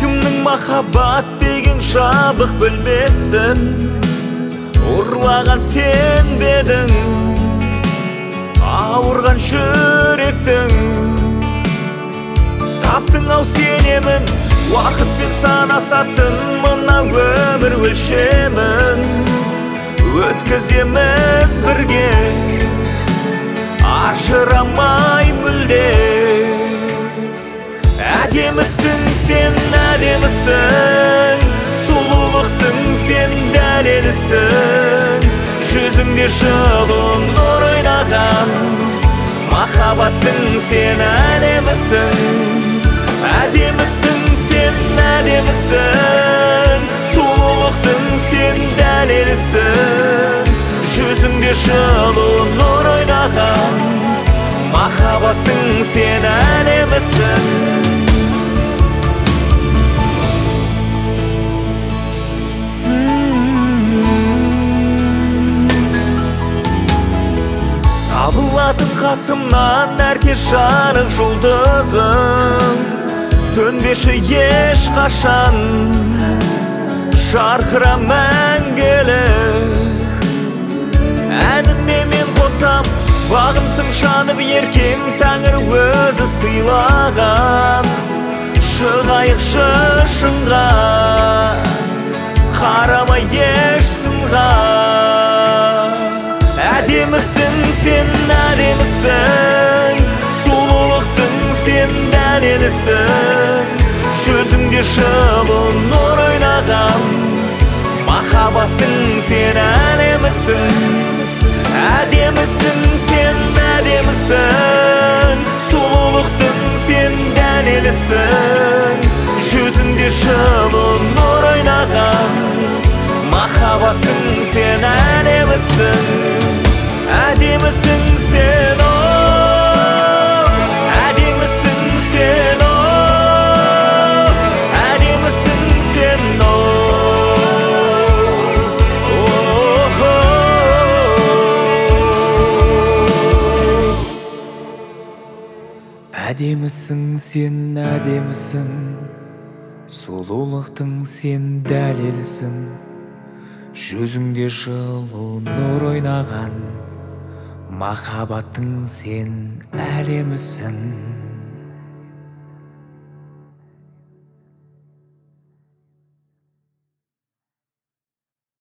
Кімнің махаббат деген жабық білмесін, ұрлаған сен бедің ауырған жүректің. Таптың ау сенемін, уақытпен санасатын мына өмір өлшемін. Өткіземіз бірге, ажырамай мүлде. Әдемісің сен, әдемісің, сұлулықтың сен дәлелісің. Жүзіңде жылы нұр ойнаған, махаббаттың сен әдемісің. Әдемісің сен, әдемісің, сұлулықтың сен дәлелісің. Жүзіңде жылы нұр ойнаған, махаббаттың сен әдемісің. Табылатын қасымнан әркез жарық жұлдызым, сөнбеші еш қашан, жарқыра мәңгілік. Әніме мен қосам, бағымсың жанып еркем, тәңір өзі сыйлаған. Шығайықшы шыңға, қарамай еш сынға. Әдемісің сен, әдемісің, сұлулықтың сен дәлелісің. Жүзіңде жылы нұр ойнаған, махаббаттың сен әдемісің. Әдемісің сен, әдемісің, сұлулықтың сен дәлелісің. Жүзіңде жылы нұр ойнаған, махаббаттың сен әдемісің. Әдемісің сен, оу, әдемісің сен, оу, әдемісің сен, әдемісің сен, әдемісің, сұлулықтың сен дәлелісің. Жүзіңде жылы нұр ойнаған, махаббаттың сен әлемісің.